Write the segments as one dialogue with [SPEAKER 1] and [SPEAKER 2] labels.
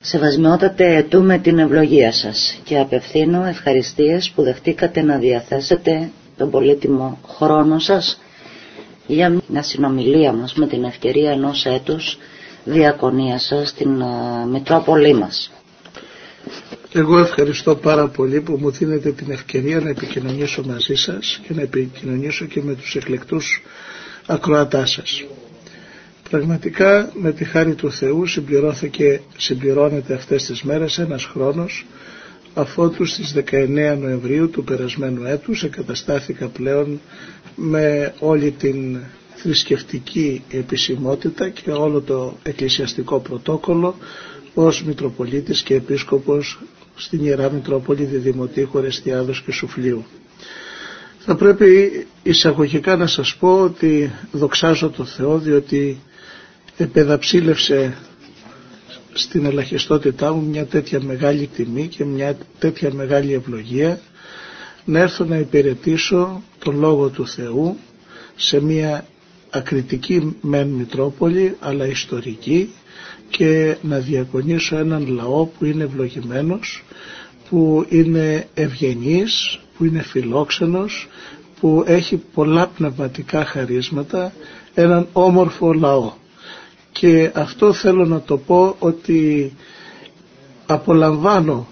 [SPEAKER 1] Σεβασμιότατε, αιτούμε την ευλογία σας και απευθύνω ευχαριστίες που δεχτήκατε να διαθέσετε τον πολύτιμο χρόνο σας για μια συνομιλία μας με την ευκαιρία ενός έτους διακονίας σας στην Μητρόπολη μας.
[SPEAKER 2] Εγώ ευχαριστώ πάρα πολύ που μου δίνετε την ευκαιρία να επικοινωνήσω μαζί σας και να επικοινωνήσω και με τους εκλεκτούς ακροατάς σας. Πραγματικά με τη χάρη του Θεού συμπληρώνεται αυτές τις μέρες ένας χρόνος, αφότου στις 19 Νοεμβρίου του περασμένου έτους εγκαταστάθηκα πλέον με όλη την θρησκευτική επισημότητα και όλο το εκκλησιαστικό πρωτόκολλο ως Μητροπολίτης και Επίσκοπος στην Ιερά Μητρόπολη Διδημοτήχου Ορεστιάδος και Σουφλίου. Θα πρέπει εισαγωγικά να σας πω ότι δοξάζω το Θεό, διότι επεδαψίλευσε στην ελαχιστότητά μου μια τέτοια μεγάλη τιμή και μια τέτοια μεγάλη ευλογία να έρθω να υπηρετήσω τον Λόγο του Θεού σε μια ακριτική μεν Μητρόπολη αλλά ιστορική και να διακονήσω έναν λαό που είναι ευλογημένος, που είναι ευγενής, που είναι φιλόξενος, που έχει πολλά πνευματικά χαρίσματα, έναν όμορφο λαό. Και αυτό θέλω να το πω ότι απολαμβάνω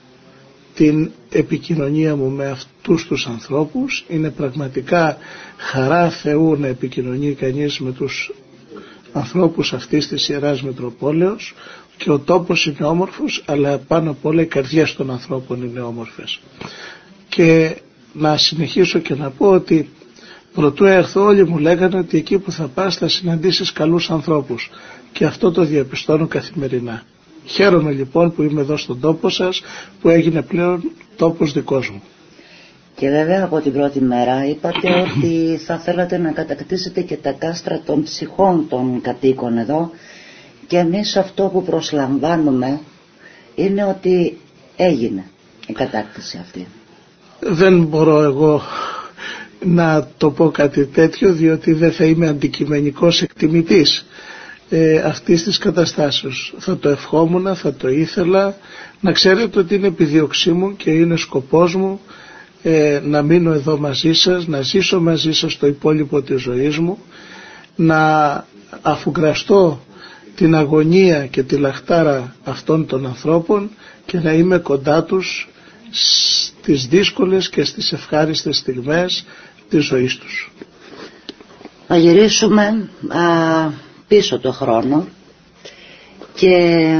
[SPEAKER 2] την επικοινωνία μου με αυτούς τους ανθρώπους. Είναι πραγματικά χαρά Θεού να επικοινωνεί κανείς με τους ανθρώπους αυτής της Ιεράς Μητροπόλεως και ο τόπος είναι όμορφος, αλλά πάνω απ' όλα οι καρδιές των ανθρώπων είναι όμορφες. Και να συνεχίσω και να πω ότι προτού έρθω όλοι μου λέγανε ότι εκεί που θα πας θα συναντήσεις καλούς ανθρώπους και αυτό το διαπιστώνω καθημερινά. Χαίρομαι λοιπόν που είμαι εδώ στον τόπο σας, που έγινε πλέον τόπος δικός μου.
[SPEAKER 1] Και βέβαια από την πρώτη μέρα είπατε ότι θα θέλατε να κατακτήσετε και τα κάστρα των ψυχών των κατοίκων εδώ, και εμείς αυτό που προσλαμβάνουμε είναι ότι έγινε η κατάκτηση αυτή.
[SPEAKER 2] Δεν μπορώ εγώ να το πω κάτι τέτοιο, διότι δεν θα είμαι αντικειμενικός εκτιμητής αυτής της καταστάσεως. Θα το ευχόμουν, θα το ήθελα. Να ξέρετε ότι είναι επιδίωξή μου και είναι σκοπός μου να μείνω εδώ μαζί σας, να ζήσω μαζί σας το υπόλοιπο της ζωής μου, να αφουγκραστώ την αγωνία και τη λαχτάρα αυτών των ανθρώπων και να είμαι κοντά τους στις δύσκολες και στις ευχάριστες στιγμές της ζωής τους.
[SPEAKER 1] Θα γυρίσουμε πίσω το χρόνο και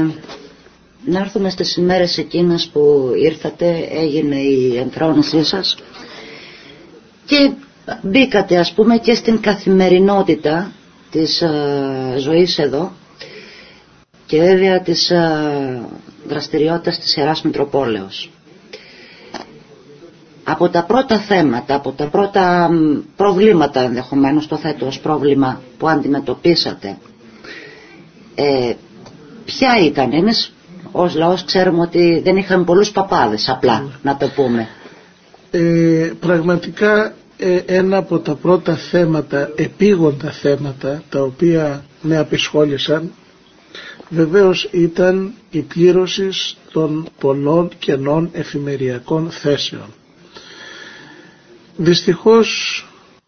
[SPEAKER 1] να έρθουμε στις ημέρες εκείνες που ήρθατε, έγινε η ενθρόνησή σας και μπήκατε ας πούμε και στην καθημερινότητα της ζωής εδώ και βέβαια της δραστηριότητας της Ιεράς Μητροπόλεως. Από τα πρώτα θέματα, από τα πρώτα προβλήματα, ενδεχομένως το θέτω ως πρόβλημα, που αντιμετωπίσατε, ποια ήταν? Εμείς ως λαός ξέρουμε ότι δεν είχαμε πολλούς παπάδες, απλά να το πούμε.
[SPEAKER 2] Πραγματικά ένα από τα πρώτα θέματα, επίγοντα θέματα, τα οποία με απασχόλησαν, βεβαίως ήταν η πλήρωση των πολλών κενών εφημεριακών θέσεων. Δυστυχώς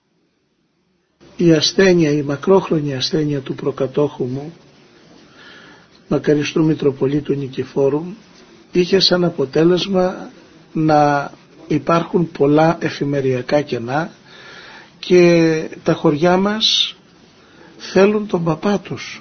[SPEAKER 2] η ασθένεια, η μακρόχρονη ασθένεια του προκατόχου μου, μακαριστού Μητροπολίτου Νικηφόρου, είχε σαν αποτέλεσμα να υπάρχουν πολλά εφημεριακά κενά και τα χωριά μας θέλουν τον παπά τους.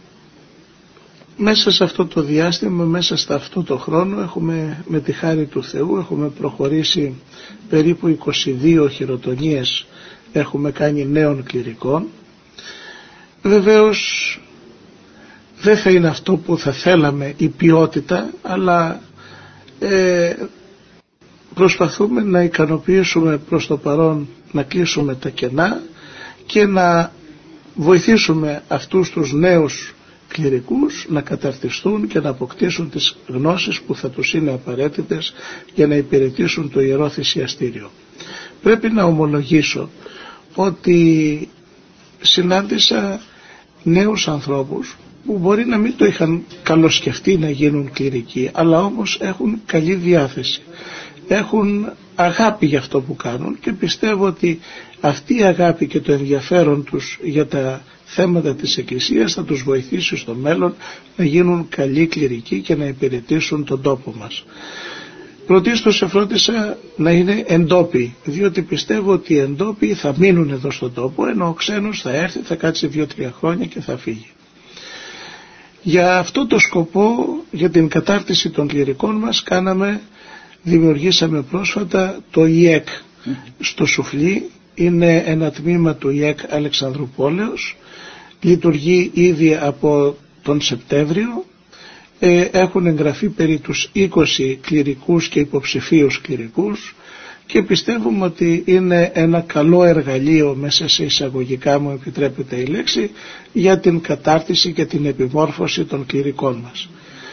[SPEAKER 2] Μέσα σε αυτό το διάστημα, μέσα σε αυτό το χρόνο έχουμε, με τη χάρη του Θεού, έχουμε προχωρήσει περίπου 22 χειροτονίες, έχουμε κάνει νέων κληρικών. Βεβαίως δεν θα είναι αυτό που θα θέλαμε η ποιότητα, αλλά προσπαθούμε να ικανοποιήσουμε προς το παρόν, να κλείσουμε τα κενά και να βοηθήσουμε αυτούς τους νέους κληρικούς να καταρτιστούν και να αποκτήσουν τις γνώσεις που θα τους είναι απαραίτητες για να υπηρετήσουν το Ιερό Θυσιαστήριο. Πρέπει να ομολογήσω ότι συνάντησα νέους ανθρώπους που μπορεί να μην το είχαν καλοσκεφτεί να γίνουν κληρικοί, αλλά όμως έχουν καλή διάθεση, έχουν αγάπη για αυτό που κάνουν, και πιστεύω ότι αυτή η αγάπη και το ενδιαφέρον τους για τα θέματα της Εκκλησίας θα τους βοηθήσει στο μέλλον να γίνουν καλοί κληρικοί και να υπηρετήσουν τον τόπο μας. Πρωτίστως εφρόντισα να είναι εντόπιοι, διότι πιστεύω ότι οι εντόπιοι θα μείνουν εδώ στον τόπο, ενώ ο ξένος θα έρθει, θα κάτσει 2-3 χρόνια και θα φύγει. Για αυτό το σκοπό, για την κατάρτιση των κληρικών μας, δημιουργήσαμε πρόσφατα το ΙΕΚ στο Σουφλί. Είναι ένα τμήμα του ΙΕΚ Αλεξανδρουπόλεως, λειτουργεί ήδη από τον Σεπτέμβριο. Έχουν εγγραφεί περί τους 20 κληρικούς και υποψηφίους κληρικούς, και πιστεύουμε ότι είναι ένα καλό εργαλείο, μέσα σε εισαγωγικά μου επιτρέπεται η λέξη, για την κατάρτιση και την επιμόρφωση των κληρικών μας.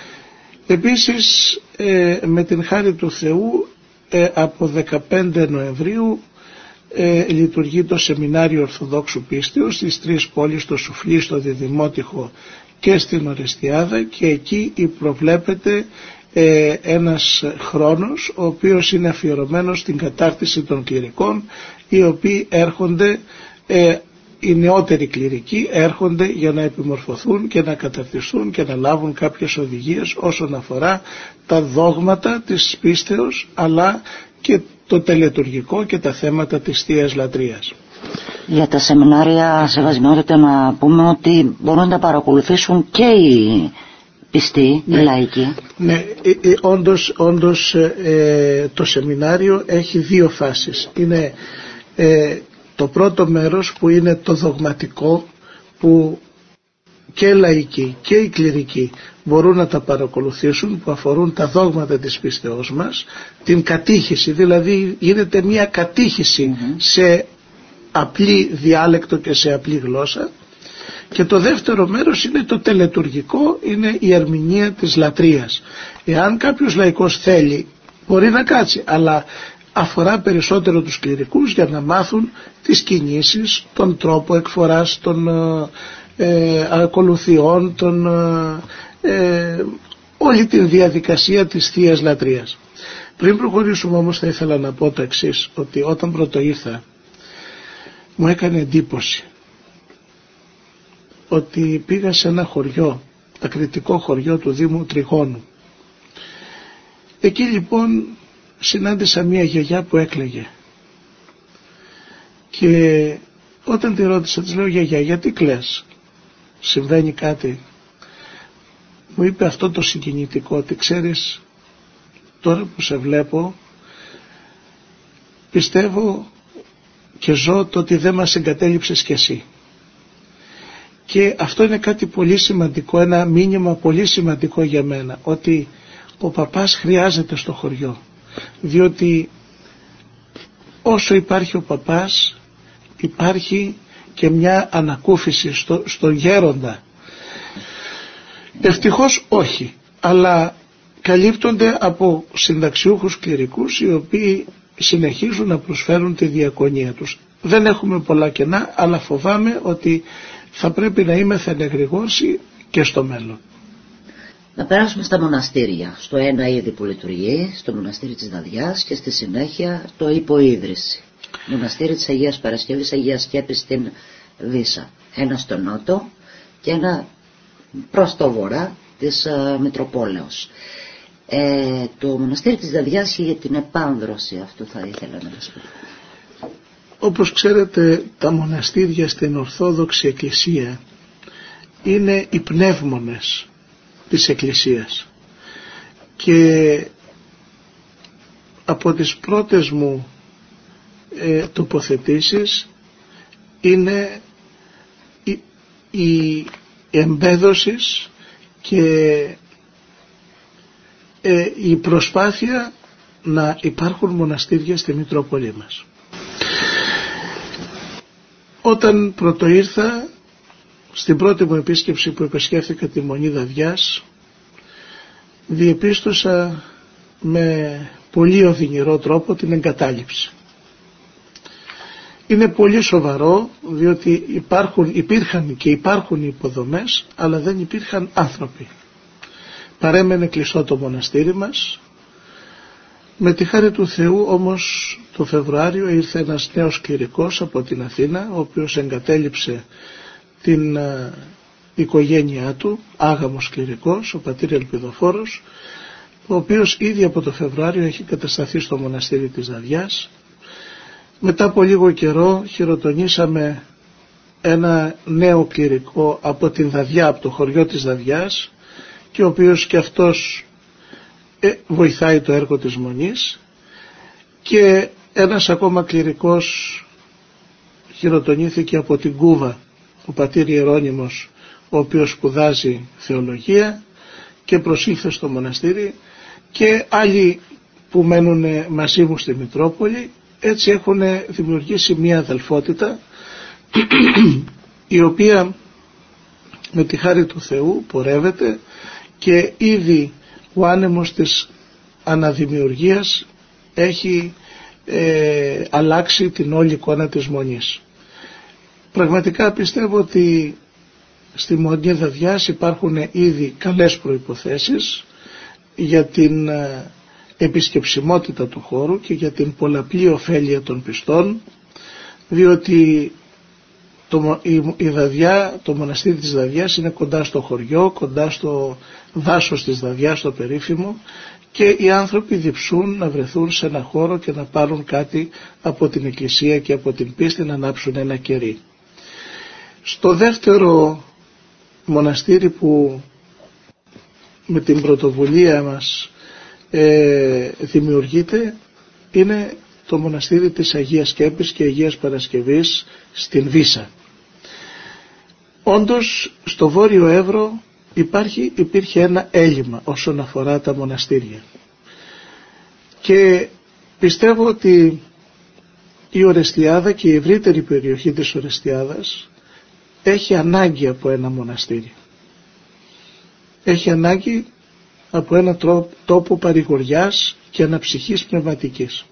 [SPEAKER 2] Επίσης, με την χάρη του Θεού, από 15 Νοεμβρίου λειτουργεί το Σεμινάριο Ορθοδόξου Πίστεως στις 3 πόλεις, στο Σουφλί, στο Διδημότυχο και στην Ορεστιάδα, και εκεί προβλέπεται ένας χρόνος ο οποίος είναι αφιερωμένος στην κατάρτιση των κληρικών, οι οποίοι έρχονται, οι νεότεροι κληρικοί έρχονται για να επιμορφωθούν και να καταρτιστούν και να λάβουν κάποιες οδηγίες όσον αφορά τα δόγματα της πίστεως, αλλά και το τελετουργικό και τα θέματα της Θείας Λατρείας.
[SPEAKER 1] Για τα σεμινάρια, σεβασμιότητα, να πούμε ότι μπορούν να τα παρακολουθήσουν και οι πιστοί, οι λαϊκοί.
[SPEAKER 2] Ναι, όντως το σεμινάριο έχει 2 φάσεις. Είναι το πρώτο μέρος που είναι το δογματικό, που και λαϊκοί και οι κληρικοί μπορούν να τα παρακολουθήσουν, που αφορούν τα δόγματα της πίστεώς μας, την κατήχηση, δηλαδή γίνεται μια κατήχηση σε απλή διάλεκτο και σε απλή γλώσσα. Και το δεύτερο μέρος είναι το τελετουργικό, είναι η ερμηνεία της λατρείας. Εάν κάποιος λαϊκός θέλει, μπορεί να κάτσει, αλλά αφορά περισσότερο τους κληρικούς για να μάθουν τις κινήσεις, τον τρόπο εκφοράς των ακολουθιών, όλη την διαδικασία της Θείας Λατρείας. Πριν προχωρήσουμε όμως, θα ήθελα να πω το εξής, ότι όταν πρώτο ήρθα μου έκανε εντύπωση ότι πήγα σε ένα χωριό, ακριτικό χωριό του Δήμου Τριγώνου. Εκεί λοιπόν συνάντησα μία γιαγιά που έκλαιγε, και όταν τη ρώτησα, της λέω, γιαγιά, γιατί κλαις, συμβαίνει κάτι? Μου είπε αυτό το συγκινητικό, ότι ξέρεις, τώρα που σε βλέπω πιστεύω και ζω το ότι δεν μας εγκατέλειψες κι εσύ. Και αυτό είναι κάτι πολύ σημαντικό, ένα μήνυμα πολύ σημαντικό για μένα, ότι ο παπάς χρειάζεται στο χωριό, διότι όσο υπάρχει ο παπάς υπάρχει και μια ανακούφιση στον γέροντα. Ευτυχώς όχι, αλλά καλύπτονται από συνταξιούχους κληρικούς, οι οποίοι συνεχίζουν να προσφέρουν τη διακονία τους. Δεν έχουμε πολλά κενά, αλλά φοβάμαι ότι θα πρέπει να είμαστε ενεγρηγόρσοι και στο μέλλον.
[SPEAKER 1] Να περάσουμε στα μοναστήρια. Στο ένα ήδη που λειτουργεί, στο μοναστήρι της Δαδιάς, και στη συνέχεια το υποίδρυση. Μοναστήρι της Αγίας Παρασκευής, Αγίας Σκέπης στην Βύσσα. Ένα στο νότο και ένα προς το βορρά της Μητροπόλεως. Το μοναστήρι της Δαδιάς, για την επάνδρωση, αυτό θα ήθελα να σας πω.
[SPEAKER 2] Όπως ξέρετε, τα μοναστήρια στην Ορθόδοξη Εκκλησία είναι οι πνεύμονες της Εκκλησίας, και από τις πρώτες μου τοποθετήσεις είναι η εμπέδωση και η προσπάθεια να υπάρχουν μοναστήρια στη Μητρόπολη μας. Όταν πρωτοήρθα, στην πρώτη μου επίσκεψη που επισκέφθηκα τη Μονή Δαδιάς, διεπίστωσα με πολύ οδυνηρό τρόπο την εγκατάλειψη. είναι πολύ σοβαρό, διότι υπήρχαν και υπάρχουν υποδομές, αλλά δεν υπήρχαν άνθρωποι. Παρέμενε κλειστό το μοναστήρι μας. Με τη χάρη του Θεού όμως το Φεβρουάριο ήρθε ένας νέος κληρικός από την Αθήνα, ο οποίος εγκατέλειψε την οικογένειά του, άγαμος κληρικός, ο πατήρ Ελπιδοφόρος, ο οποίος ήδη από το Φεβρουάριο έχει κατασταθεί στο μοναστήρι της Δαδιάς. Μετά από λίγο καιρό χειροτονήσαμε ένα νέο κληρικό από την Δαδιά, από το χωριό της Δαδιάς, και ο οποίος και αυτός βοηθάει το έργο της Μονής, και ένας ακόμα κληρικός χειροτονήθηκε από την Κούβα, ο πατήρ Ιερώνυμος, ο οποίος σπουδάζει θεολογία και προσήλθε στο μοναστήρι, και άλλοι που μένουν μαζί μου στη Μητρόπολη. Έτσι έχουν δημιουργήσει μια αδελφότητα η οποία με τη χάρη του Θεού πορεύεται, και ήδη ο άνεμος της αναδημιουργίας έχει αλλάξει την όλη εικόνα της Μονής. Πραγματικά πιστεύω ότι στη Μονή Δαδιάς υπάρχουν ήδη καλές προϋποθέσεις για την επισκεψιμότητα του χώρου και για την πολλαπλή ωφέλεια των πιστών, διότι η Δαδιά, το μοναστήρι της Δαδιάς είναι κοντά στο χωριό, κοντά στο δάσος της Δαδιάς, το περίφημο, και οι άνθρωποι διψούν να βρεθούν σε ένα χώρο και να πάρουν κάτι από την Εκκλησία και από την πίστη, να ανάψουν ένα κερί. Στο δεύτερο μοναστήρι που με την πρωτοβουλία μας δημιουργείται είναι το μοναστήρι της Αγίας Σκέπης και Αγίας Παρασκευής στην Βύσσα. Όντως στο Βόρειο Εύρο υπήρχε ένα έλλειμμα όσον αφορά τα μοναστήρια, και πιστεύω ότι η Ορεστιάδα και η ευρύτερη περιοχή της Ορεστιάδας έχει ανάγκη από ένα μοναστήρι. Έχει ανάγκη από ένα τόπο παρηγοριάς και αναψυχής πνευματικής.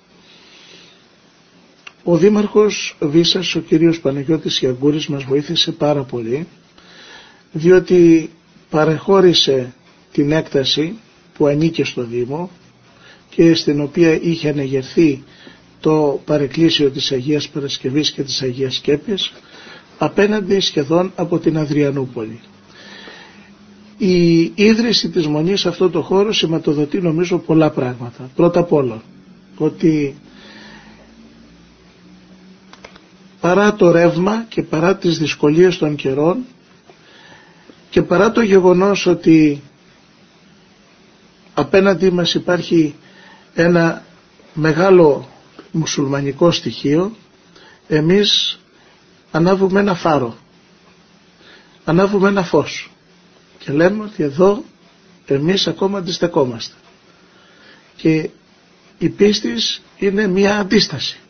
[SPEAKER 2] Ο Δήμαρχος Βύσσας, ο κύριος Παναγιώτης Γιαγκούρης, μας βοήθησε πάρα πολύ, διότι παρεχώρησε την έκταση που ανήκε στο Δήμο και στην οποία είχε ανεγερθεί το παρεκκλήσιο της Αγίας Παρασκευής και της Αγίας Σκέπης, απέναντι σχεδόν από την Αδριανούπολη. Η ίδρυση της Μονής σε αυτό το χώρο σηματοδοτεί νομίζω πολλά πράγματα. Πρώτα απ' όλα ότι παρά το ρεύμα και παρά τις δυσκολίες των καιρών και παρά το γεγονός ότι απέναντί μας υπάρχει ένα μεγάλο μουσουλμανικό στοιχείο, εμείς ανάβουμε ένα φάρο, ανάβουμε ένα φως και λέμε ότι εδώ εμείς ακόμα αντιστεκόμαστε. Και η πίστη είναι μια αντίσταση.